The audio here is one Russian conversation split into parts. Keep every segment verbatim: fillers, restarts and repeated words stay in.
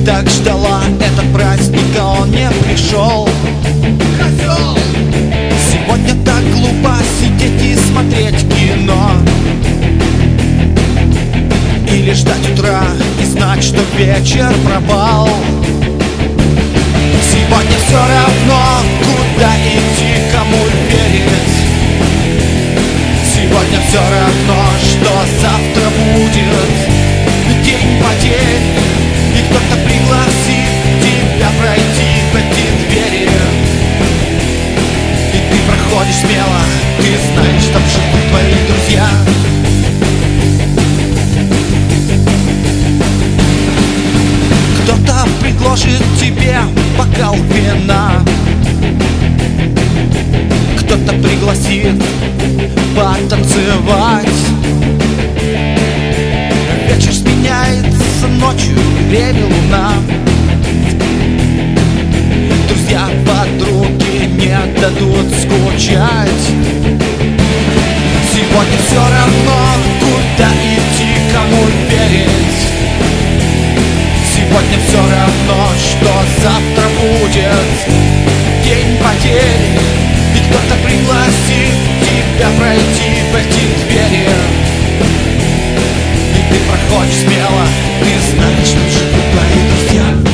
так ждала этот праздник, а он не пришел. Козел! Сегодня так глупо сидеть и смотреть кино, или ждать утра и знать, что вечер пропал. Сегодня все равно, куда идти, кому верить. Сегодня все равно, что завтра будет день потерь, и кто-то пригласит тебя пройти в эти двери. И ты проходишь смело, ты знаешь, там живут твои друзья. Кто-то предложит тебе бокал вина, кто-то пригласит потанцевать. Вечер сменяется ночью, время луна. Друзья, подруги не дадут скучать. Сегодня все равно, куда идти, кому верить. Сегодня все равно, что завтра будет день потерь, и кто-то пригласит тебя пройти в эти двери. И ты проходишь смело, ты знаешь, что живут твои друзья.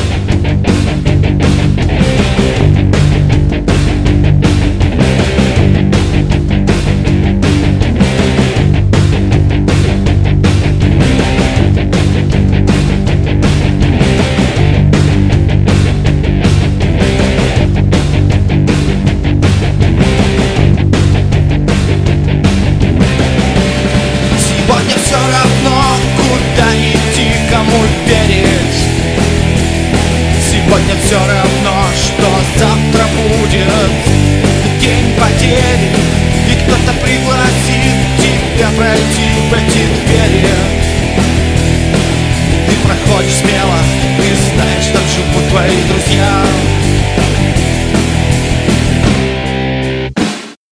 Сегодня все равно, что завтра будет день потерь, и кто-то